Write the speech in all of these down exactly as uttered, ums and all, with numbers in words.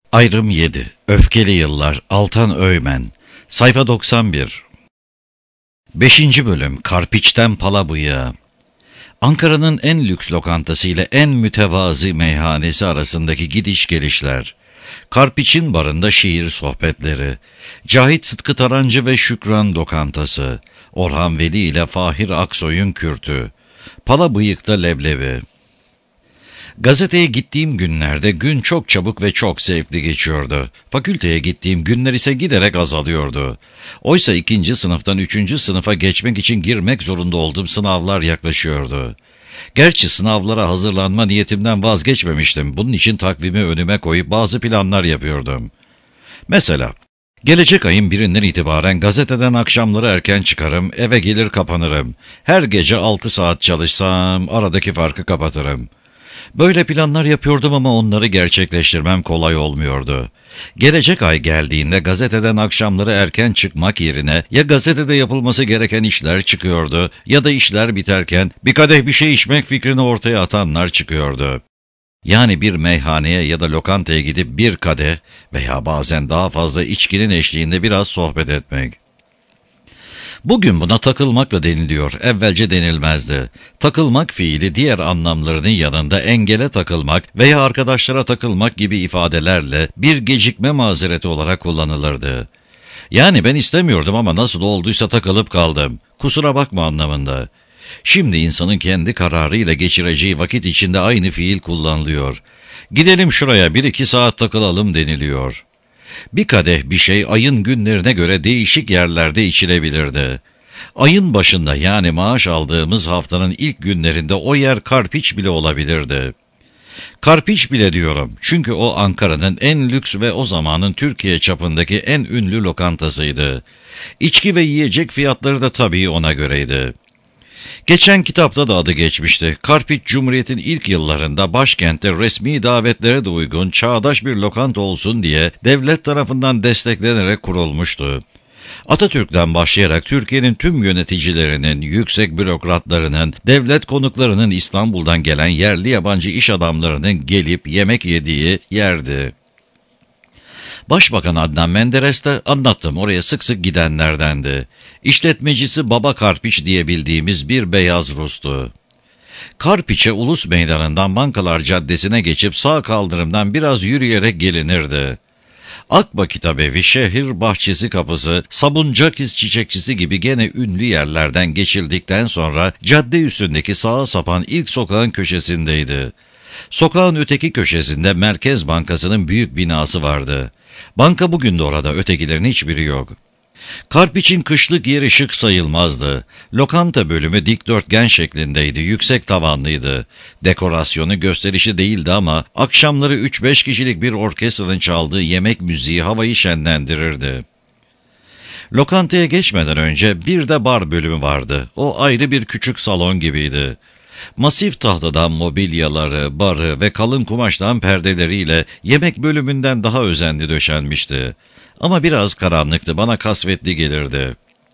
Ayrım yedi. Öfkeli Yıllar. Altan Öğmen. Sayfa doksan bir. beşinci bölüm. Karpiç'ten Palabıyık'a. Ankara'nın en lüks lokantası ile en mütevazi meyhanesi arasındaki gidiş gelişler. Karpiç'in barında şiir sohbetleri. Cahit Sıtkı Tarancı ve Şükran lokantası. Orhan Veli ile Fahir Aksoy'un kürtü. Palabıyık'ta leblebi. Gazeteye gittiğim günlerde gün çok çabuk ve çok zevkli geçiyordu. Fakülteye gittiğim günler ise giderek azalıyordu. Oysa ikinci sınıftan üçüncü sınıfa geçmek için girmek zorunda olduğum sınavlar yaklaşıyordu. Gerçi sınavlara hazırlanma niyetimden vazgeçmemiştim. Bunun için takvimi önüme koyup bazı planlar yapıyordum. Mesela, gelecek ayın birinden itibaren gazeteden akşamları erken çıkarım, eve gelir kapanırım. Her gece altı saat çalışsam aradaki farkı kapatırım. Böyle planlar yapıyordum ama onları gerçekleştirmem kolay olmuyordu. Gelecek ay geldiğinde gazeteden akşamları erken çıkmak yerine ya gazetede yapılması gereken işler çıkıyordu ya da işler biterken bir kadeh bir şey içmek fikrini ortaya atanlar çıkıyordu. Yani bir meyhaneye ya da lokantaya gidip bir kadeh veya bazen daha fazla içkinin eşliğinde biraz sohbet etmek. Bugün buna takılmakla deniliyor, evvelce denilmezdi. Takılmak fiili diğer anlamlarının yanında engele takılmak veya arkadaşlara takılmak gibi ifadelerle bir gecikme mazereti olarak kullanılırdı. Yani ben istemiyordum ama nasıl olduysa takılıp kaldım. Kusura bakma anlamında. Şimdi insanın kendi kararıyla geçireceği vakit içinde aynı fiil kullanılıyor. Gidelim şuraya bir iki saat takılalım deniliyor. Bir kadeh bir şey ayın günlerine göre değişik yerlerde içilebilirdi. Ayın başında yani maaş aldığımız haftanın ilk günlerinde o yer Karpiç bile olabilirdi. Karpiç bile diyorum çünkü o Ankara'nın en lüks ve o zamanın Türkiye çapındaki en ünlü lokantasıydı. İçki ve yiyecek fiyatları da tabii ona göreydi. Geçen kitapta da adı geçmişti. Karpiç, Cumhuriyet'in ilk yıllarında başkentte resmi davetlere de uygun çağdaş bir lokanta olsun diye devlet tarafından desteklenerek kurulmuştu. Atatürk'ten başlayarak Türkiye'nin tüm yöneticilerinin, yüksek bürokratlarının, devlet konuklarının İstanbul'dan gelen yerli yabancı iş adamlarının gelip yemek yediği yerdi. Başbakan Adnan Menderes de anlattım oraya sık sık gidenlerdendi. İşletmecisi Baba Karpiç diye bildiğimiz bir beyaz Rus'tu. Karpiç'e Ulus Meydanı'ndan Bankalar Caddesi'ne geçip sağ kaldırımdan biraz yürüyerek gelinirdi. Akba Kitabevi, Şehir Bahçesi Kapısı, Sabuncakis Çiçekçisi gibi gene ünlü yerlerden geçildikten sonra cadde üstündeki sağa sapan ilk sokağın köşesindeydi. Sokağın öteki köşesinde Merkez Bankası'nın büyük binası vardı. Banka bugün de orada, ötekilerin hiçbiri yok. Karpiç'in kışlık yeri şık sayılmazdı. Lokanta bölümü dikdörtgen şeklindeydi, yüksek tavanlıydı. Dekorasyonu gösterişi değildi ama akşamları üç beş kişilik bir orkestranın çaldığı yemek müziği havayı şenlendirirdi. Lokantaya geçmeden önce bir de bar bölümü vardı. O ayrı bir küçük salon gibiydi. Masif tahtadan mobilyaları, barı ve kalın kumaştan perdeleriyle yemek bölümünden daha özenli döşenmişti. Ama biraz karanlıktı, bana kasvetli gelirdi.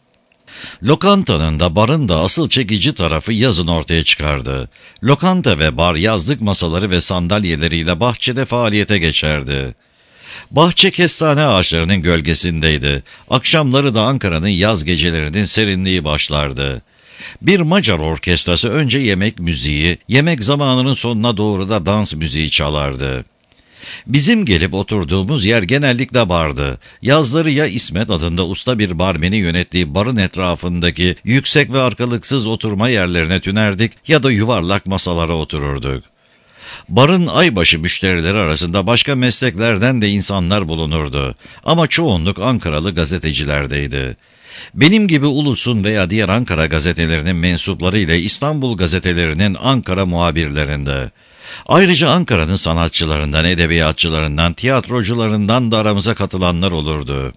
Lokantanın da barın da asıl çekici tarafı yazın ortaya çıkardı. Lokanta ve bar yazlık masaları ve sandalyeleriyle bahçede faaliyete geçerdi. Bahçe kestane ağaçlarının gölgesindeydi. Akşamları da Ankara'nın yaz gecelerinin serinliği başlardı. Bir Macar orkestrası önce yemek müziği, yemek zamanının sonuna doğru da dans müziği çalardı. Bizim gelip oturduğumuz yer genellikle bardı. Yazları ya İsmet adında usta bir barmeni yönettiği barın etrafındaki yüksek ve arkalıksız oturma yerlerine tünerdik ya da yuvarlak masalara otururduk. Barın aybaşı müşterileri arasında başka mesleklerden de insanlar bulunurdu. Ama çoğunluk Ankaralı gazetecilerdeydi. Benim gibi Ulus'un veya diğer Ankara gazetelerinin mensupları ile İstanbul gazetelerinin Ankara muhabirlerinde. Ayrıca Ankara'nın sanatçılarından, edebiyatçılarından, tiyatrocularından da aramıza katılanlar olurdu.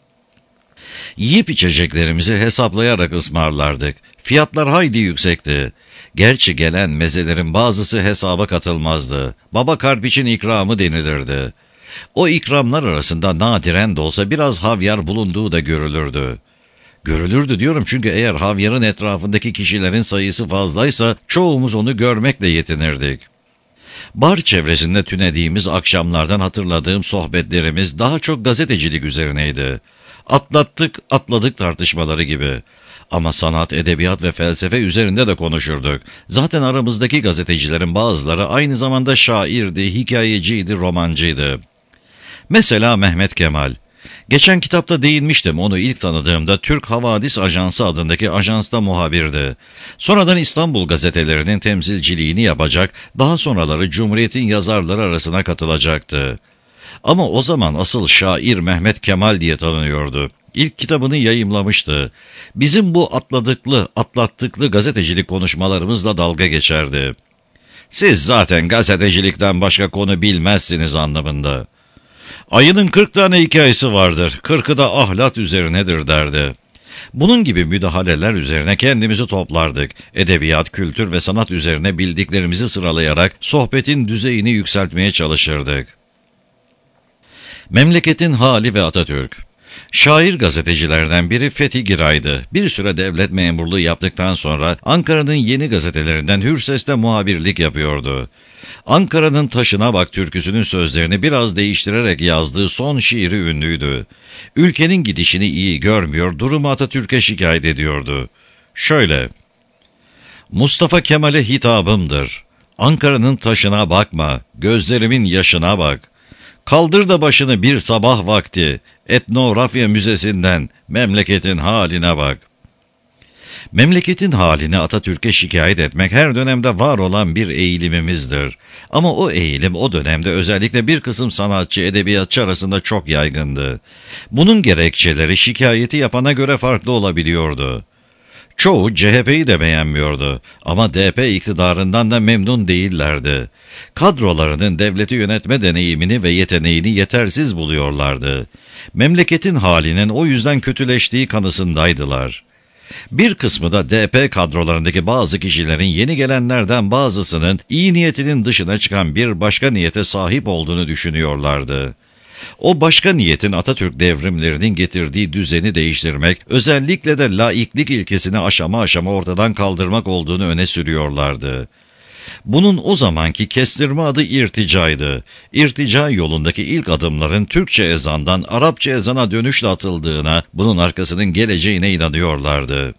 Yiyip içeceklerimizi hesaplayarak ısmarlardık. Fiyatlar hayli yüksekti. Gerçi gelen mezelerin bazısı hesaba katılmazdı. Baba Karpiç'in ikramı denilirdi. O ikramlar arasında nadiren de olsa biraz havyar bulunduğu da görülürdü. Görülürdü diyorum çünkü eğer havyarın etrafındaki kişilerin sayısı fazlaysa çoğumuz onu görmekle yetinirdik. Bar çevresinde tünediğimiz akşamlardan hatırladığım sohbetlerimiz daha çok gazetecilik üzerineydi. Atlattık, atladık tartışmaları gibi. Ama sanat, edebiyat ve felsefe üzerinde de konuşurduk. Zaten aramızdaki gazetecilerin bazıları aynı zamanda şairdi, hikayeciydi, romancıydı. Mesela Mehmet Kemal. Geçen kitapta değinmiştim, onu ilk tanıdığımda Türk Havadis Ajansı adındaki ajansta muhabirdi. Sonradan İstanbul gazetelerinin temsilciliğini yapacak, daha sonraları Cumhuriyet'in yazarları arasına katılacaktı. Ama o zaman asıl şair Mehmet Kemal diye tanınıyordu. İlk kitabını yayımlamıştı. Bizim bu atladıklı, atlattıklı gazetecilik konuşmalarımızla dalga geçerdi. Siz zaten gazetecilikten başka konu bilmezsiniz anlamında. Ayının kırk tane hikayesi vardır, kırkı da ahlak üzerinedir derdi. Bunun gibi müdahaleler üzerine kendimizi toplardık. Edebiyat, kültür ve sanat üzerine bildiklerimizi sıralayarak sohbetin düzeyini yükseltmeye çalışırdık. Memleketin hali ve Atatürk. Şair gazetecilerden biri Fethi Giray'dı. Bir süre devlet memurluğu yaptıktan sonra Ankara'nın yeni gazetelerinden Hürses'te muhabirlik yapıyordu. Ankara'nın taşına bak türküsünün sözlerini biraz değiştirerek yazdığı son şiiri ünlüydü. Ülkenin gidişini iyi görmüyor, durumu Atatürk'e şikayet ediyordu. Şöyle: Mustafa Kemal'e hitabımdır. Ankara'nın taşına bakma, gözlerimin yaşına bak. Kaldır da başını bir sabah vakti, etnografya müzesinden memleketin haline bak. Memleketin halini Atatürk'e şikayet etmek her dönemde var olan bir eğilimimizdir. Ama o eğilim o dönemde özellikle bir kısım sanatçı, edebiyatçı arasında çok yaygındı. Bunun gerekçeleri şikayeti yapana göre farklı olabiliyordu. Çoğu C H P'yi de beğenmiyordu ama D P iktidarından da memnun değillerdi. Kadrolarının devleti yönetme deneyimini ve yeteneğini yetersiz buluyorlardı. Memleketin halinin o yüzden kötüleştiği kanısındaydılar. Bir kısmı da D P kadrolarındaki bazı kişilerin yeni gelenlerden bazısının iyi niyetinin dışına çıkan bir başka niyete sahip olduğunu düşünüyorlardı. O başka niyetin Atatürk devrimlerinin getirdiği düzeni değiştirmek, özellikle de laiklik ilkesini aşama aşama ortadan kaldırmak olduğunu öne sürüyorlardı. Bunun o zamanki kestirme adı irticaydı. İrtica yolundaki ilk adımların Türkçe ezandan Arapça ezana dönüşle atıldığına, bunun arkasının geleceğine inanıyorlardı.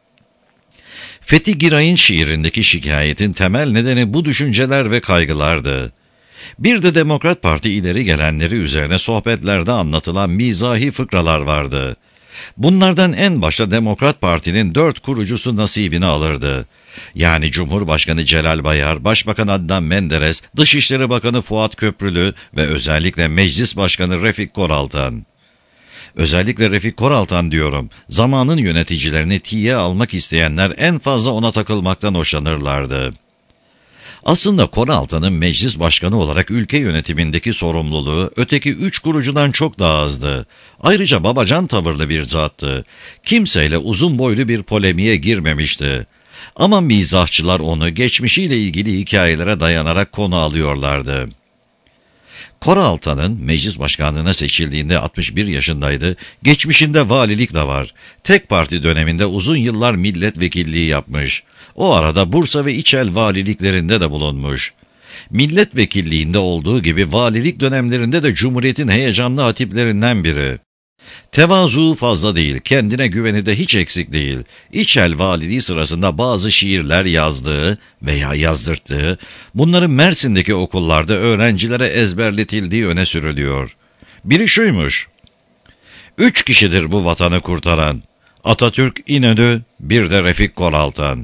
Fethi Giray'ın şiirindeki şikayetin temel nedeni bu düşünceler ve kaygılardı. Bir de Demokrat Parti ileri gelenleri üzerine sohbetlerde anlatılan mizahi fıkralar vardı. Bunlardan en başta Demokrat Parti'nin dört kurucusu nasibini alırdı. Yani Cumhurbaşkanı Celal Bayar, Başbakan Adnan Menderes, Dışişleri Bakanı Fuat Köprülü ve özellikle Meclis Başkanı Refik Koraltan. Özellikle Refik Koraltan diyorum, zamanın yöneticilerini tiye almak isteyenler en fazla ona takılmaktan hoşlanırlardı. Aslında Koraltan'ın meclis başkanı olarak ülke yönetimindeki sorumluluğu öteki üç kurucudan çok daha azdı. Ayrıca babacan tavırlı bir zattı. Kimseyle uzun boylu bir polemiğe girmemişti. Ama mizahçılar onu geçmişiyle ilgili hikayelere dayanarak konu alıyorlardı. Koraltan'ın meclis başkanlığına seçildiğinde altmış bir yaşındaydı. Geçmişinde valilik de var. Tek parti döneminde uzun yıllar milletvekilliği yapmış. O arada Bursa ve İçel valiliklerinde de bulunmuş. Milletvekilliğinde olduğu gibi valilik dönemlerinde de Cumhuriyet'in heyecanlı hatiplerinden biri. Tevazu fazla değil, kendine güveni de hiç eksik değil. İçel valiliği sırasında bazı şiirler yazdığı veya yazdırttığı, bunların Mersin'deki okullarda öğrencilere ezberletildiği öne sürülüyor. Biri şuymuş: Üç kişidir bu vatanı kurtaran, Atatürk İnönü, bir de Refik Koraltan.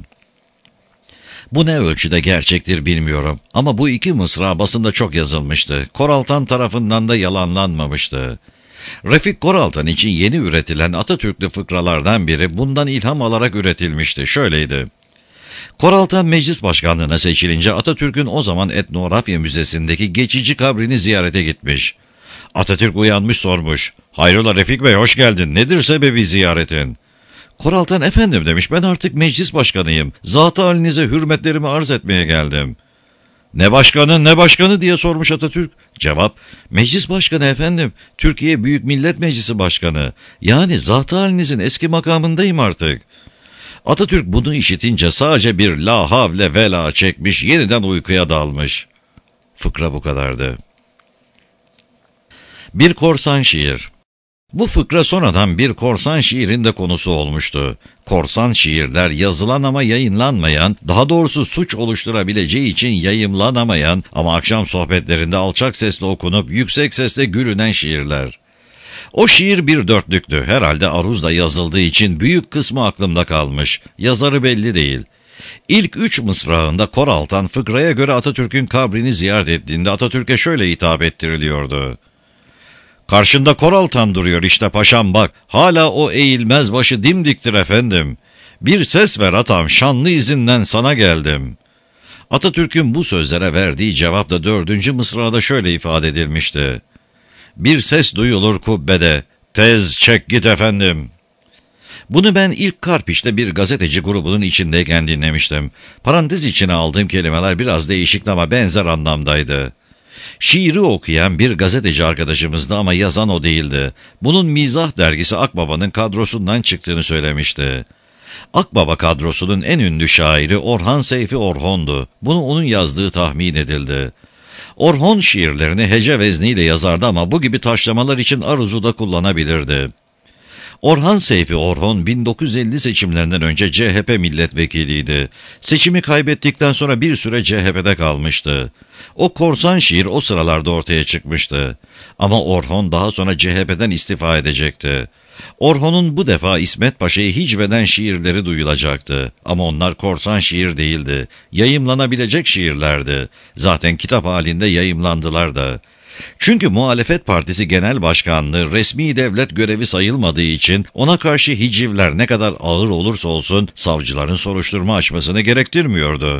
Bu ne ölçüde gerçektir bilmiyorum ama bu iki mısra basında çok yazılmıştı. Koraltan tarafından da yalanlanmamıştı. Refik Koraltan için yeni üretilen Atatürklü fıkralardan biri bundan ilham alarak üretilmişti. Şöyleydi: Koraltan meclis başkanlığına seçilince Atatürk'ün o zaman etnografya müzesindeki geçici kabrini ziyarete gitmiş. Atatürk uyanmış sormuş: "Hayrola Refik Bey, hoş geldin, nedir sebebi ziyaretin?" Koraltan "Efendim," demiş, "ben artık meclis başkanıyım. Zat-ı halinize hürmetlerimi arz etmeye geldim." "Ne başkanı, ne başkanı?" diye sormuş Atatürk. Cevap: "Meclis başkanı efendim, Türkiye Büyük Millet Meclisi başkanı. Yani zat-ı halinizin eski makamındayım artık." Atatürk bunu işitince sadece bir la havle ve la çekmiş, yeniden uykuya dalmış. Fıkra bu kadardı. Bir korsan şiir. Bu fıkra sonradan bir korsan şiirinde konusu olmuştu. Korsan şiirler yazılan ama yayınlanmayan, daha doğrusu suç oluşturabileceği için yayımlanamayan ama akşam sohbetlerinde alçak sesle okunup yüksek sesle gülünen şiirler. O şiir bir dörtlüktü. Herhalde aruzla yazıldığı için büyük kısmı aklımda kalmış. Yazarı belli değil. İlk üç mısrağında Koraltan fıkraya göre Atatürk'ün kabrini ziyaret ettiğinde Atatürk'e şöyle hitap ettiriliyordu. Karşında Koraltan duruyor işte paşam bak, hala o eğilmez başı dimdiktir efendim. Bir ses ver atam, şanlı izinden sana geldim. Atatürk'ün bu sözlere verdiği cevap da dördüncü mısrada şöyle ifade edilmişti. Bir ses duyulur kubbede, tez çek git efendim. Bunu ben ilk Karpiç'te bir gazeteci grubunun içindeyken dinlemiştim. Parantez içine aldığım kelimeler biraz değişikti ama benzer anlamdaydı. Şiiri okuyan bir gazeteci arkadaşımızdı ama yazan o değildi. Bunun Mizah dergisi Akbaba'nın kadrosundan çıktığını söylemişti. Akbaba kadrosunun en ünlü şairi Orhan Seyfi Orhon'du. Bunu onun yazdığı tahmin edildi. Orhon şiirlerini hece vezniyle yazardı ama bu gibi taşlamalar için aruzu da kullanabilirdi. Orhan Seyfi Orhon bin dokuz yüz elli seçimlerinden önce C H P milletvekiliydi. Seçimi kaybettikten sonra bir süre C H P'de kalmıştı. O korsan şiir o sıralarda ortaya çıkmıştı. Ama Orhon daha sonra C H P'den istifa edecekti. Orhon'un bu defa İsmet Paşa'yı hicveden şiirleri duyulacaktı. Ama onlar korsan şiir değildi. Yayımlanabilecek şiirlerdi. Zaten kitap halinde yayımlandılar da. Çünkü muhalefet partisi genel başkanlığı resmi devlet görevi sayılmadığı için ona karşı hicivler ne kadar ağır olursa olsun savcıların soruşturma açmasını gerektirmiyordu.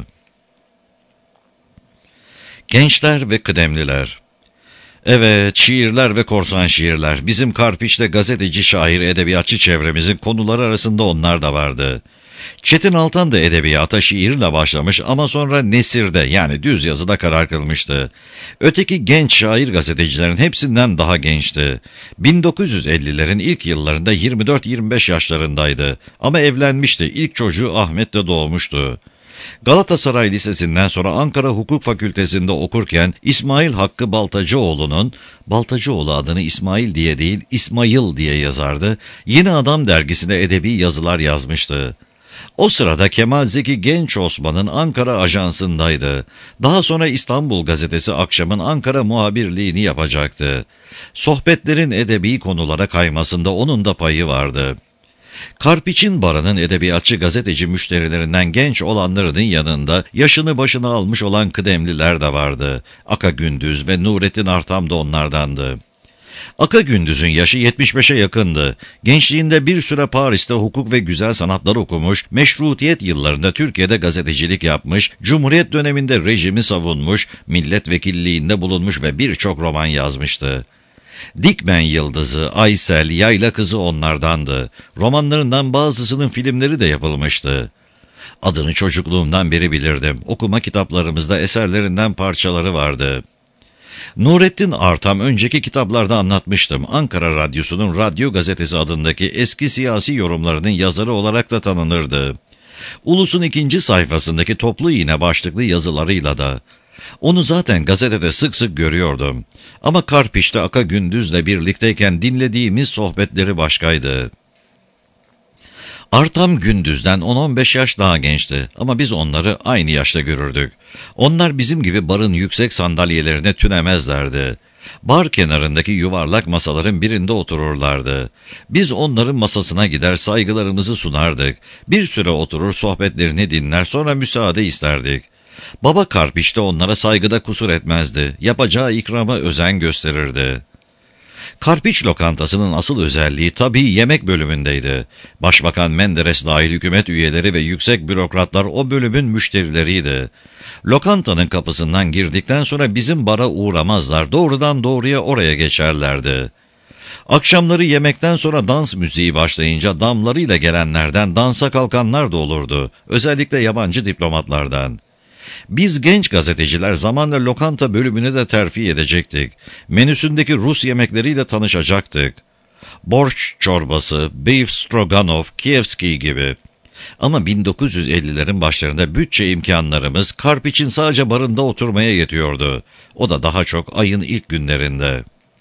Gençler ve kıdemliler. Evet, şiirler ve korsan şiirler. Bizim Karpiç'te gazeteci, şair, edebiyatçı çevremizin konuları arasında onlar da vardı. Çetin Altan da edebiyata şiirle başlamış ama sonra nesirde yani düz yazıda karar kılmıştı. Öteki genç şair gazetecilerin hepsinden daha gençti. bin dokuz yüz ellilerin ilk yıllarında yirmi dört yirmi beş yaşlarındaydı ama evlenmişti. İlk çocuğu Ahmet'te doğmuştu. Galatasaray Lisesi'nden sonra Ankara Hukuk Fakültesi'nde okurken İsmail Hakkı Baltacıoğlu'nun, Baltacıoğlu adını İsmail diye değil İsmail diye yazardı, Yeni Adam dergisine edebi yazılar yazmıştı. O sırada Kemal Zeki Genç Osman'ın Ankara ajansındaydı. Daha sonra İstanbul Gazetesi Akşam'ın Ankara muhabirliğini yapacaktı. Sohbetlerin edebi konulara kaymasında onun da payı vardı. Karpiç'in barının edebiyatçı gazeteci müşterilerinden genç olanlarının yanında yaşını başına almış olan kıdemliler de vardı. Aka Gündüz ve Nurettin Artam da onlardandı. Aka Gündüz'ün yaşı yetmiş beşe yakındı. Gençliğinde bir süre Paris'te hukuk ve güzel sanatlar okumuş, meşrutiyet yıllarında Türkiye'de gazetecilik yapmış, Cumhuriyet döneminde rejimi savunmuş, milletvekilliğinde bulunmuş ve birçok roman yazmıştı. Dikmen Yıldızı, Aysel, Yayla Kızı onlardandı. Romanlarından bazısının filmleri de yapılmıştı. Adını çocukluğumdan beri bilirdim. Okuma kitaplarımızda eserlerinden parçaları vardı. Nurettin Artam önceki kitaplarda anlatmıştım. Ankara Radyosu'nun Radyo Gazetesi adındaki eski siyasi yorumlarının yazarı olarak da tanınırdı. Ulus'un ikinci sayfasındaki toplu iğne başlıklı yazılarıyla da. Onu zaten gazetede sık sık görüyordum. Ama Karpiç'te Aka Gündüz'le birlikteyken dinlediğimiz sohbetleri başkaydı. Artam Gündüz'den on on beş yaş daha gençti ama biz onları aynı yaşta görürdük. Onlar bizim gibi barın yüksek sandalyelerine tünemezlerdi. Bar kenarındaki yuvarlak masaların birinde otururlardı. Biz onların masasına gider saygılarımızı sunardık. Bir süre oturur sohbetlerini dinler sonra müsaade isterdik. Baba Karpiç de onlara saygıda kusur etmezdi. Yapacağı ikrama özen gösterirdi. Karpiç lokantasının asıl özelliği tabii yemek bölümündeydi. Başbakan Menderes dahil hükümet üyeleri ve yüksek bürokratlar o bölümün müşterileriydi. Lokantanın kapısından girdikten sonra bizim bara uğramazlar, doğrudan doğruya oraya geçerlerdi. Akşamları yemekten sonra dans müziği başlayınca damlarıyla gelenlerden dansa kalkanlar da olurdu, özellikle yabancı diplomatlardan. Biz genç gazeteciler zamanla lokanta bölümüne de terfi edecektik. Menüsündeki Rus yemekleriyle tanışacaktık. Borş çorbası, beef stroganoff, Kievski gibi. Ama bin dokuz yüz ellilerin başlarında bütçe imkanlarımız Karpiç'in sadece barında oturmaya yetiyordu. O da daha çok ayın ilk günlerinde.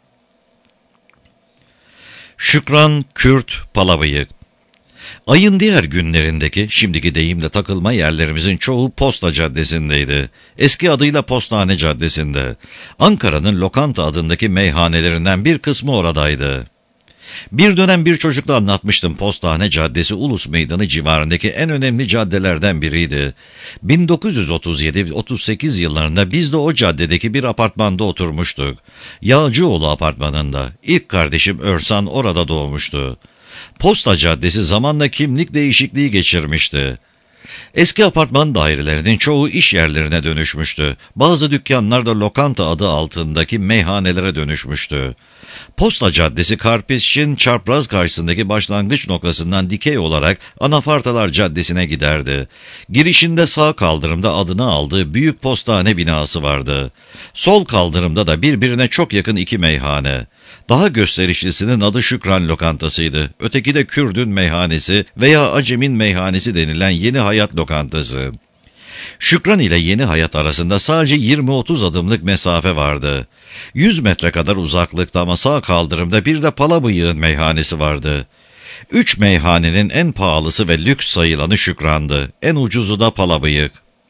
Şükran Kürt Palabıyık. Ayın diğer günlerindeki, şimdiki deyimle takılma yerlerimizin çoğu Posta Caddesi'ndeydi. Eski adıyla Postane Caddesi'nde. Ankara'nın Lokanta adındaki meyhanelerinden bir kısmı oradaydı. Bir dönem bir çocukla anlatmıştım, Postane Caddesi Ulus Meydanı civarındaki en önemli caddelerden biriydi. bin dokuz yüz otuz yedi otuz sekiz yıllarında biz de o caddedeki bir apartmanda oturmuştuk. Yağcıoğlu apartmanında. İlk kardeşim Örsan orada doğmuştu. Posta Caddesi zamanla kimlik değişikliği geçirmişti. Eski apartman dairelerinin çoğu iş yerlerine dönüşmüştü. Bazı dükkanlar da lokanta adı altındaki meyhanelere dönüşmüştü. Posta Caddesi Karpiç'in çapraz karşısındaki başlangıç noktasından dikey olarak Anafartalar Caddesi'ne giderdi. Girişinde sağ kaldırımda adını aldığı büyük postane binası vardı. Sol kaldırımda da birbirine çok yakın iki meyhane. Daha gösterişlisinin adı Şükran Lokantası'ydı. Öteki de Kürdün Meyhanesi veya Acem'in Meyhanesi denilen Yeni Hayat Lokantası. Şükran ile Yeni Hayat arasında sadece yirmi otuz adımlık mesafe vardı. yüz metre kadar uzaklıkta ama sağ kaldırımda bir de Palabıyık'ın meyhanesi vardı. Üç meyhanenin en pahalısı ve lüks sayılanı Şükran'dı. En ucuzu da Palabıyık.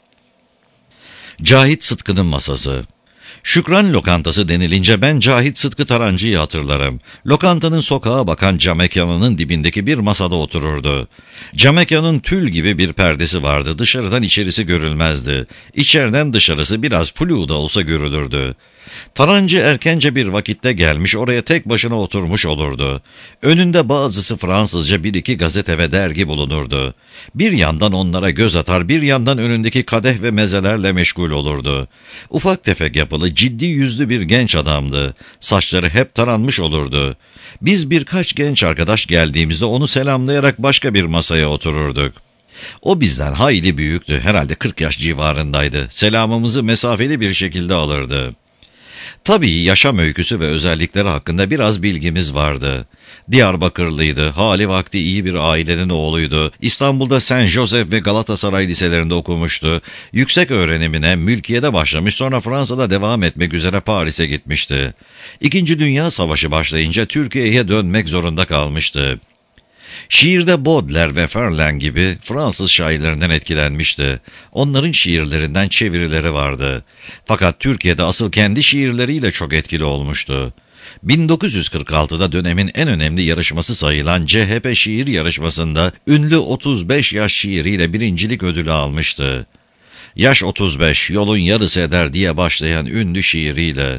Cahit Sıtkı'nın masası. Şükran Lokantası denilince ben Cahit Sıtkı Tarancı'yı hatırlarım. Lokantanın sokağa bakan camekanının dibindeki bir masada otururdu. Camekanın tül gibi bir perdesi vardı. Dışarıdan içerisi görülmezdi. İçeriden dışarısı biraz flu da olsa görülürdü. Tarancı erkence bir vakitte gelmiş, oraya tek başına oturmuş olurdu. Önünde bazısı Fransızca bir iki gazete ve dergi bulunurdu. Bir yandan onlara göz atar, bir yandan önündeki kadeh ve mezelerle meşgul olurdu. Ufak tefek yapılı, ciddi yüzlü bir genç adamdı. Saçları hep taranmış olurdu. Biz birkaç genç arkadaş geldiğimizde onu selamlayarak başka bir masaya otururduk. O bizden hayli büyüktü, herhalde kırk yaş civarındaydı. Selamımızı mesafeli bir şekilde alırdı. Tabii yaşam öyküsü ve özellikleri hakkında biraz bilgimiz vardı. Diyarbakırlıydı, hali vakti iyi bir ailenin oğluydu. İstanbul'da Saint Joseph ve Galatasaray liselerinde okumuştu. Yüksek öğrenimine mülkiyede başlamış, sonra Fransa'da devam etmek üzere Paris'e gitmişti. İkinci Dünya Savaşı başlayınca Türkiye'ye dönmek zorunda kalmıştı. Şiirde Baudelaire ve Verlaine gibi Fransız şairlerinden etkilenmişti. Onların şiirlerinden çevirileri vardı. Fakat Türkiye'de asıl kendi şiirleriyle çok etkili olmuştu. bin dokuz yüz kırk altıda dönemin en önemli yarışması sayılan C H P şiir yarışmasında ünlü otuz beş yaş şiiriyle birincilik ödülü almıştı. Yaş otuz beş, yolun yarısı eder diye başlayan ünlü şiiriyle.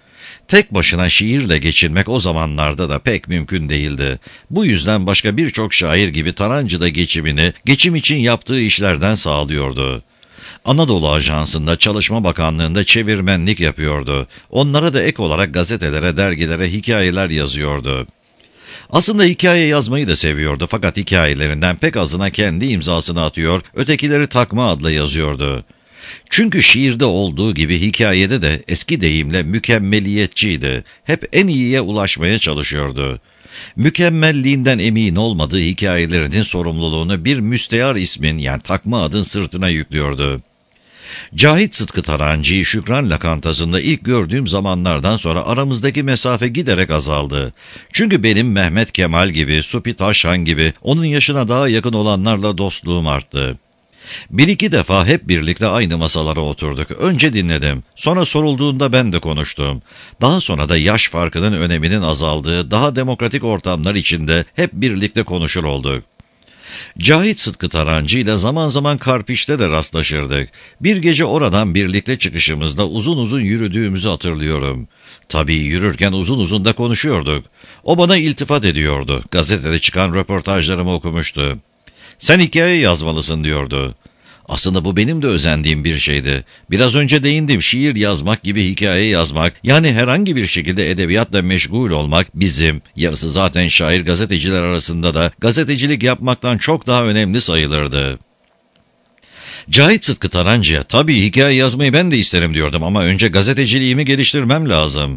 Tek başına şiirle geçinmek o zamanlarda da pek mümkün değildi. Bu yüzden başka birçok şair gibi Tarancı da geçimini, geçim için yaptığı işlerden sağlıyordu. Anadolu Ajansı'nda, Çalışma Bakanlığı'nda çevirmenlik yapıyordu. Onlara da ek olarak gazetelere, dergilere hikayeler yazıyordu. Aslında hikaye yazmayı da seviyordu, fakat hikayelerinden pek azına kendi imzasını atıyor, ötekileri takma adla yazıyordu. Çünkü şiirde olduğu gibi hikayede de eski deyimle mükemmeliyetçiydi. Hep en iyiye ulaşmaya çalışıyordu. Mükemmelliğinden emin olmadığı hikayelerinin sorumluluğunu bir müstehar ismin, yani takma adın sırtına yüklüyordu. Cahit Sıtkı Tarancı'yı Şükran Lokantası'nda ilk gördüğüm zamanlardan sonra aramızdaki mesafe giderek azaldı. Çünkü benim Mehmet Kemal gibi, Supi Taşhan gibi onun yaşına daha yakın olanlarla dostluğum arttı. Bir iki defa hep birlikte aynı masalara oturduk. Önce dinledim. Sonra sorulduğunda ben de konuştum. Daha sonra da yaş farkının öneminin azaldığı, daha demokratik ortamlar içinde hep birlikte konuşur olduk. Cahit Sıtkı Tarancı ile zaman zaman Karpiç'te de rastlaşırdık. Bir gece oradan birlikte çıkışımızda uzun uzun yürüdüğümüzü hatırlıyorum. Tabii yürürken uzun uzun da konuşuyorduk. O bana iltifat ediyordu. Gazetede çıkan röportajlarımı okumuştu. "Sen hikaye yazmalısın," diyordu. Aslında bu benim de özendiğim bir şeydi. Biraz önce değindim, şiir yazmak gibi hikaye yazmak, yani herhangi bir şekilde edebiyatla meşgul olmak bizim, yarısı zaten şair gazeteciler arasında da gazetecilik yapmaktan çok daha önemli sayılırdı. Cahit Sıtkı Tarancı'ya, "Tabii hikaye yazmayı ben de isterim," diyordum, "ama önce gazeteciliğimi geliştirmem lazım."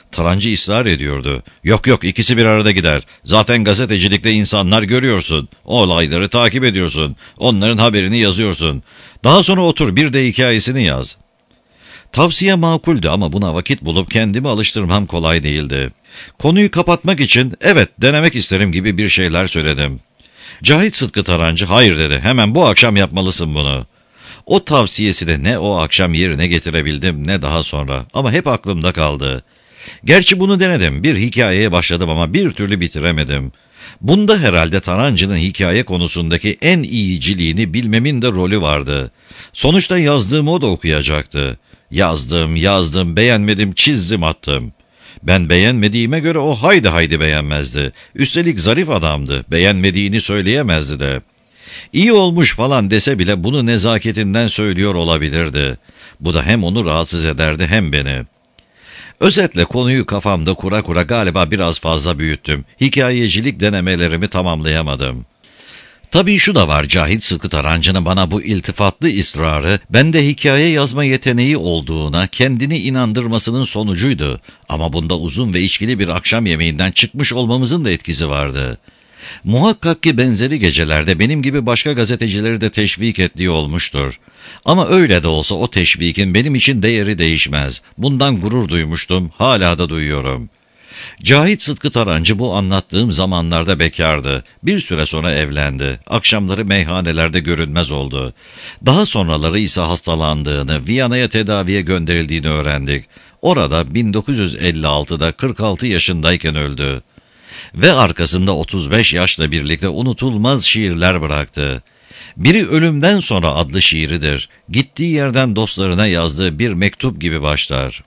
Tarancı ısrar ediyordu. Yok yok, ikisi bir arada gider. Zaten gazetecilikte insanlar görüyorsun. Olayları takip ediyorsun. Onların haberini yazıyorsun. Daha sonra otur bir de hikayesini yaz. Tavsiye makuldü ama buna vakit bulup kendimi alıştırmam kolay değildi. Konuyu kapatmak için evet denemek isterim gibi bir şeyler söyledim. Cahit Sıtkı Tarancı hayır dedi, hemen bu akşam yapmalısın bunu. O tavsiyesini ne o akşam yerine getirebildim ne daha sonra ama hep aklımda kaldı. Gerçi bunu denedim, bir hikayeye başladım ama bir türlü bitiremedim. Bunda herhalde Tarancı'nın hikaye konusundaki en iyiciliğini bilmemin de rolü vardı. Sonuçta yazdığımı o da okuyacaktı. Yazdım, yazdım, beğenmedim, çizdim, attım. Ben beğenmediğime göre o haydi haydi beğenmezdi. Üstelik zarif adamdı, beğenmediğini söyleyemezdi de. İyi olmuş falan dese bile bunu nezaketinden söylüyor olabilirdi. Bu da hem onu rahatsız ederdi hem beni. Özetle konuyu kafamda kura kura galiba biraz fazla büyüttüm. Hikayecilik denemelerimi tamamlayamadım. Tabii şu da var, Cahit Sıtkı Tarancı'nın bana bu iltifatlı ısrarı, bende hikaye yazma yeteneği olduğuna kendini inandırmasının sonucuydu. Ama bunda uzun ve içkili bir akşam yemeğinden çıkmış olmamızın da etkisi vardı. Muhakkak ki benzeri gecelerde benim gibi başka gazetecileri de teşvik ettiği olmuştur. Ama öyle de olsa o teşvikin benim için değeri değişmez. Bundan gurur duymuştum, hala da duyuyorum. Cahit Sıtkı Tarancı bu anlattığım zamanlarda bekardı. Bir süre sonra evlendi. Akşamları meyhanelerde görünmez oldu. Daha sonraları ise hastalandığını, Viyana'ya tedaviye gönderildiğini öğrendik. Orada bin dokuz yüz elli altıda kırk altı yaşındayken öldü. Ve arkasında otuz beş yaşla birlikte unutulmaz şiirler bıraktı. Biri Ölümden Sonra adlı şiiridir. Gittiği yerden dostlarına yazdığı bir mektup gibi başlar.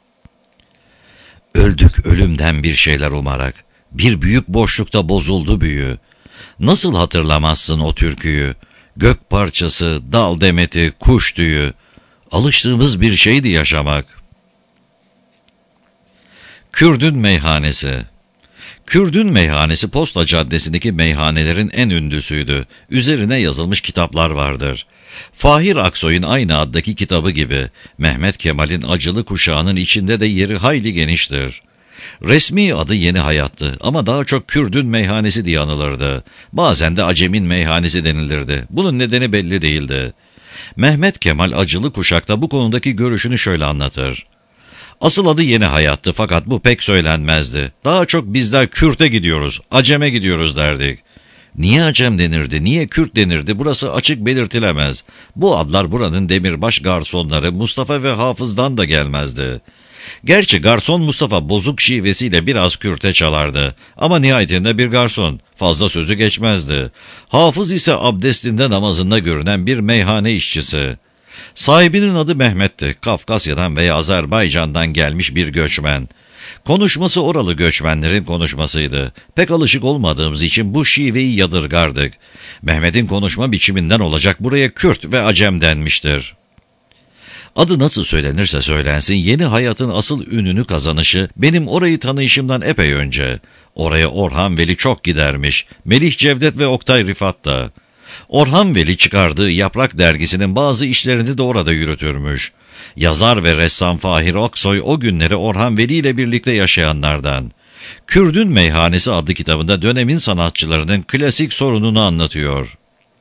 Öldük ölümden bir şeyler umarak. Bir büyük boşlukta bozuldu büyü. Nasıl hatırlamazsın o türküyü? Gök parçası, dal demeti, kuş tüyü. Alıştığımız bir şeydi yaşamak. Kürdün Meyhanesi. Kürdün Meyhanesi Posta Caddesi'ndeki meyhanelerin en ünlüsüydü. Üzerine yazılmış kitaplar vardır. Fahir Aksoy'un aynı addaki kitabı gibi, Mehmet Kemal'in Acılı Kuşağı'nın içinde de yeri hayli geniştir. Resmi adı Yeni Hayat'tı ama daha çok Kürdün Meyhanesi diye anılırdı. Bazen de Acem'in Meyhanesi denilirdi. Bunun nedeni belli değildi. Mehmet Kemal Acılı Kuşak'ta bu konudaki görüşünü şöyle anlatır. Asıl adı Yeni Hayat'tı fakat bu pek söylenmezdi. Daha çok bizler Kürt'e gidiyoruz, Acem'e gidiyoruz derdik. Niye Acem denirdi, niye Kürt denirdi burası açık belirtilemez. Bu adlar buranın demirbaş garsonları Mustafa ve Hafız'dan da gelmezdi. Gerçi garson Mustafa bozuk şivesiyle biraz Kürt'e çalardı. Ama nihayetinde bir garson, fazla sözü geçmezdi. Hafız ise abdestinde namazında görünen bir meyhane işçisi. Sahibinin adı Mehmet'ti. Kafkasya'dan veya Azerbaycan'dan gelmiş bir göçmen. Konuşması oralı göçmenlerin konuşmasıydı. Pek alışık olmadığımız için bu şiveyi yadırgardık. Mehmet'in konuşma biçiminden olacak buraya Kürt ve Acem denmiştir. Adı nasıl söylenirse söylensin Yeni Hayat'ın asıl ününü kazanışı benim orayı tanıyışımdan epey önce. Oraya Orhan Veli çok gidermiş. Melih Cevdet ve Oktay Rifat da. Orhan Veli çıkardığı Yaprak dergisinin bazı işlerini de orada yürütürmüş. Yazar ve ressam Fahir Aksoy o günleri Orhan Veli ile birlikte yaşayanlardan. Kürdün Meyhanesi adlı kitabında dönemin sanatçılarının klasik sorununu anlatıyor.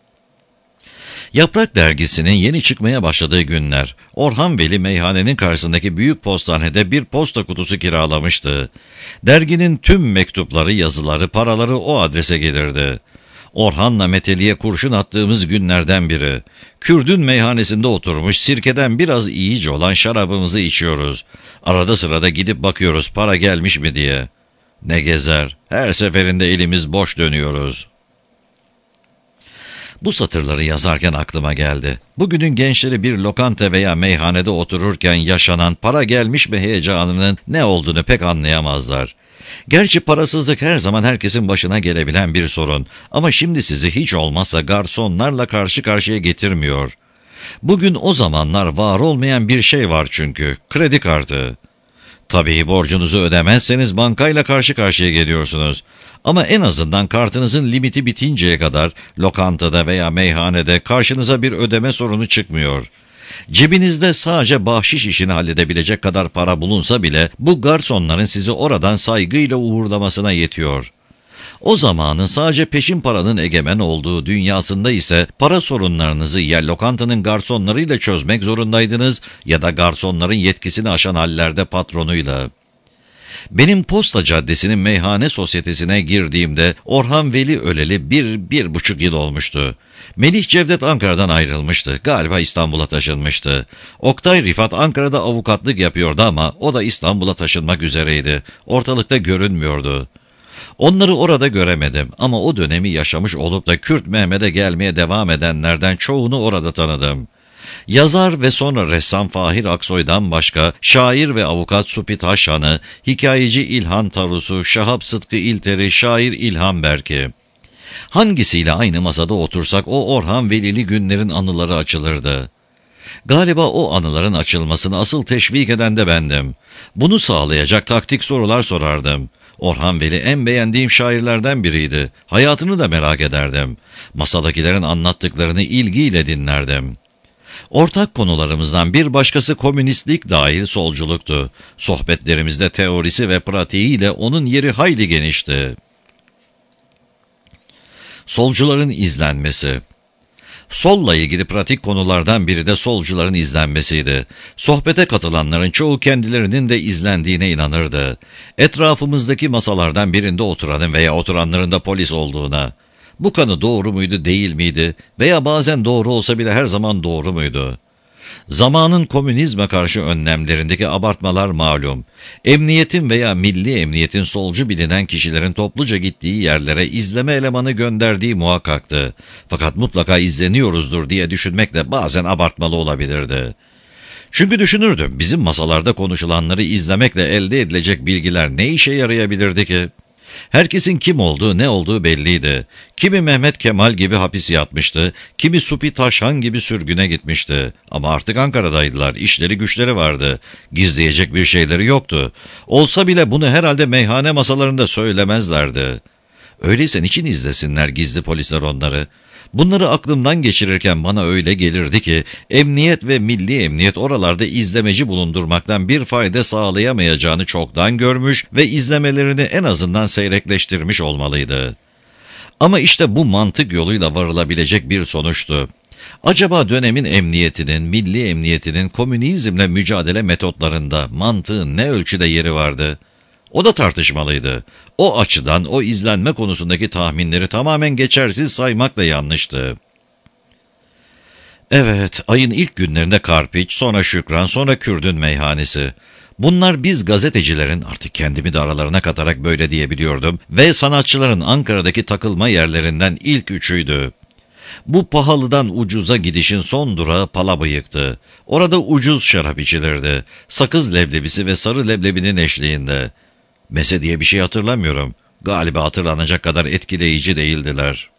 Yaprak dergisinin yeni çıkmaya başladığı günler, Orhan Veli meyhanenin karşısındaki büyük postanede bir posta kutusu kiralamıştı. Derginin tüm mektupları, yazıları, paraları o adrese gelirdi. Orhan'la Meteli'ye kurşun attığımız günlerden biri. Kürdün meyhanesinde oturmuş sirkeden biraz iyice olan şarabımızı içiyoruz. Arada sırada gidip bakıyoruz para gelmiş mi diye. Ne gezer, her seferinde elimiz boş dönüyoruz. Bu satırları yazarken aklıma geldi. Bugünün gençleri bir lokanta veya meyhanede otururken yaşanan para gelmiş mi heyecanının ne olduğunu pek anlayamazlar. Gerçi parasızlık her zaman herkesin başına gelebilen bir sorun ama şimdi sizi hiç olmazsa garsonlarla karşı karşıya getirmiyor. Bugün o zamanlar var olmayan bir şey var çünkü, kredi kartı. Tabii borcunuzu ödemezseniz bankayla karşı karşıya geliyorsunuz. Ama en azından kartınızın limiti bitinceye kadar lokantada veya meyhanede karşınıza bir ödeme sorunu çıkmıyor. Cebinizde sadece bahşiş işini halledebilecek kadar para bulunsa bile bu garsonların sizi oradan saygıyla uğurlamasına yetiyor. O zamanın sadece peşin paranın egemen olduğu dünyasında ise para sorunlarınızı ya lokantanın garsonlarıyla çözmek zorundaydınız ya da garsonların yetkisini aşan hallerde patronuyla. Benim Posta Caddesi'nin meyhane sosyetesine girdiğimde Orhan Veli öleli bir, bir buçuk yıl olmuştu. Melih Cevdet Ankara'dan ayrılmıştı. Galiba İstanbul'a taşınmıştı. Oktay Rifat Ankara'da avukatlık yapıyordu ama o da İstanbul'a taşınmak üzereydi. Ortalıkta görünmüyordu. Onları orada göremedim ama o dönemi yaşamış olup da Kürt Mehmet'e gelmeye devam edenlerden çoğunu orada tanıdım. Yazar ve sonra ressam Fahir Aksoy'dan başka şair ve avukat Supi Taşhan'ı, hikayeci İlhan Tarusu, Şahap Sıtkı İlter'i, şair İlhan Berk'i. Hangisiyle aynı masada otursak o Orhan Velili günlerin anıları açılırdı. Galiba o anıların açılmasını asıl teşvik eden de bendim. Bunu sağlayacak taktik sorular sorardım. Orhan Veli en beğendiğim şairlerden biriydi. Hayatını da merak ederdim. Masadakilerin anlattıklarını ilgiyle dinlerdim. Ortak konularımızdan bir başkası komünistlik dahil solculuktu. Sohbetlerimizde teorisi ve pratiğiyle onun yeri hayli genişti. Solcuların izlenmesi. Solla ilgili pratik konulardan biri de solcuların izlenmesiydi. Sohbete katılanların çoğu kendilerinin de izlendiğine inanırdı. Etrafımızdaki masalardan birinde oturanın veya oturanların da polis olduğuna. Bu kanı doğru muydu, değil miydi? Veya bazen doğru olsa bile her zaman doğru muydu? Zamanın komünizme karşı önlemlerindeki abartmalar malum. Emniyetin veya milli emniyetin solcu bilinen kişilerin topluca gittiği yerlere izleme elemanı gönderdiği muhakkaktı. Fakat mutlaka izleniyoruzdur diye düşünmek de bazen abartmalı olabilirdi. Çünkü düşünürdüm, bizim masalarda konuşulanları izlemekle elde edilecek bilgiler ne işe yarayabilirdi ki? Herkesin kim olduğu, ne olduğu belliydi. Kimi Mehmet Kemal gibi hapis yatmıştı, kimi Supi Taşhan gibi sürgüne gitmişti. Ama artık Ankara'daydılar, işleri güçleri vardı. Gizleyecek bir şeyleri yoktu. Olsa bile bunu herhalde meyhane masalarında söylemezlerdi. Öyleyse niçin izlesinler gizli polisler onları? Bunları aklımdan geçirirken bana öyle gelirdi ki, emniyet ve milli emniyet oralarda izlemeci bulundurmaktan bir fayda sağlayamayacağını çoktan görmüş ve izlemelerini en azından seyrekleştirmiş olmalıydı. Ama işte bu mantık yoluyla varılabilecek bir sonuçtu. Acaba dönemin emniyetinin, milli emniyetinin komünizmle mücadele metotlarında mantığın ne ölçüde yeri vardı? O da tartışmalıydı. O açıdan o izlenme konusundaki tahminleri tamamen geçersiz saymak da yanlıştı. Evet, ayın ilk günlerinde Karpiç, sonra Şükran, sonra Kürdün meyhanesi. Bunlar biz gazetecilerin, artık kendimi de aralarına katarak böyle diyebiliyordum, ve sanatçıların Ankara'daki takılma yerlerinden ilk üçüydü. Bu pahalıdan ucuza gidişin son durağı Palabıyık'tı. Orada ucuz şarap içilirdi. Sakız leblebisi ve sarı leblebinin eşliğinde. Meze diye bir şey hatırlamıyorum. Galiba hatırlanacak kadar etkileyici değildiler.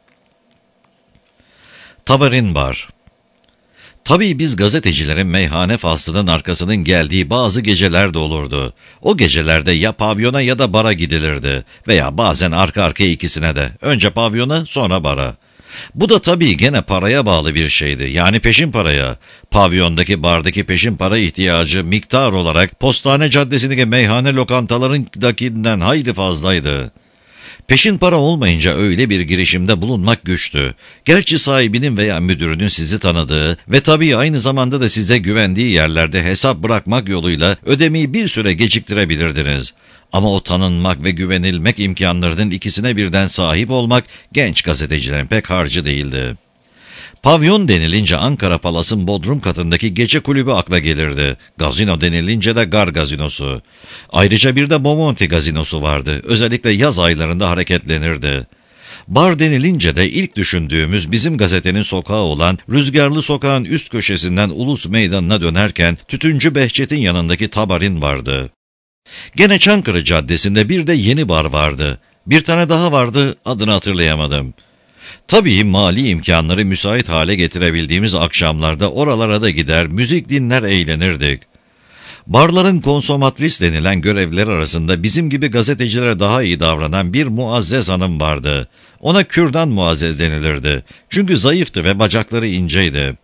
Tabarin Bar. Tabii biz gazetecilerin meyhane faslının arkasının geldiği bazı geceler de olurdu. O gecelerde ya pavyona ya da bara gidilirdi. Veya bazen arka arkaya ikisine de. Önce pavyona, sonra bara. Bu da tabii gene paraya bağlı bir şeydi. Yani peşin paraya. Pavyondaki, bardaki peşin para ihtiyacı miktar olarak Postane Caddesi'ndeki meyhane lokantalarındakinden hayli fazlaydı. Peşin para olmayınca öyle bir girişimde bulunmak güçtü. Gerçi sahibinin veya müdürünün sizi tanıdığı ve tabii aynı zamanda da size güvendiği yerlerde hesap bırakmak yoluyla ödemeyi bir süre geciktirebilirdiniz. Ama o tanınmak ve güvenilmek imkanlarının ikisine birden sahip olmak genç gazetecilerin pek harcı değildi. Pavyon denilince Ankara Palas'ın bodrum katındaki gece kulübü akla gelirdi. Gazino denilince de Gar Gazinosu. Ayrıca bir de Bomonti Gazinosu vardı. Özellikle yaz aylarında hareketlenirdi. Bar denilince de ilk düşündüğümüz bizim gazetenin sokağı olan Rüzgarlı Sokağın üst köşesinden Ulus Meydanı'na dönerken Tütüncü Behçet'in yanındaki Tabarin vardı. Gene Çankırı Caddesi'nde bir de Yeni Bar vardı. Bir tane daha vardı, adını hatırlayamadım. Tabii mali imkanları müsait hale getirebildiğimiz akşamlarda oralara da gider, müzik dinler, eğlenirdik. Barların konsomatris denilen görevler arasında bizim gibi gazetecilere daha iyi davranan bir Muazzez Hanım vardı. Ona Kürdan Muazzez denilirdi. Çünkü zayıftı ve bacakları inceydi.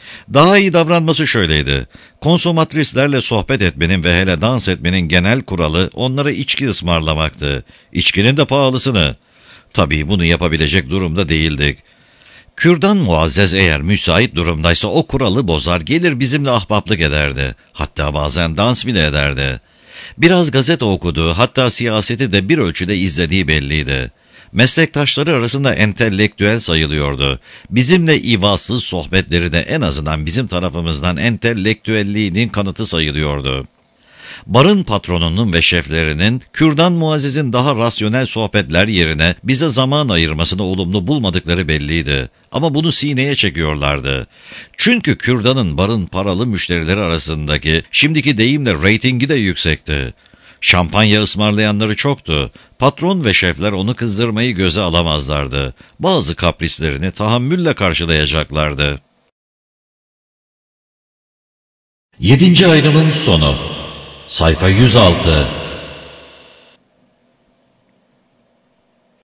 Daha iyi davranması şöyleydi. Konsomatrislerle sohbet etmenin ve hele dans etmenin genel kuralı onlara içki ısmarlamaktı. İçkinin de pahalısını. Tabii bunu yapabilecek durumda değildik. Kürdan Muazzez eğer müsait durumdaysa o kuralı bozar, gelir bizimle ahbaplık ederdi. Hatta bazen dans bile ederdi. Biraz gazete okuduğu, hatta siyaseti de bir ölçüde izlediği belliydi. Meslektaşları arasında entelektüel sayılıyordu. Bizimle ivazsız sohbetleri de en azından bizim tarafımızdan entelektüelliğinin kanıtı sayılıyordu. Barın patronunun ve şeflerinin Kürdan Muazzez'in daha rasyonel sohbetler yerine bize zaman ayırmasını olumlu bulmadıkları belliydi. Ama bunu sineye çekiyorlardı. Çünkü Kürdan'ın barın paralı müşterileri arasındaki şimdiki deyimle reytingi de yüksekti. Şampanya ısmarlayanları çoktu. Patron ve şefler onu kızdırmayı göze alamazlardı. Bazı kaprislerini tahammülle karşılayacaklardı. Yedinci ayrımın sonu. Sayfa yüz altı.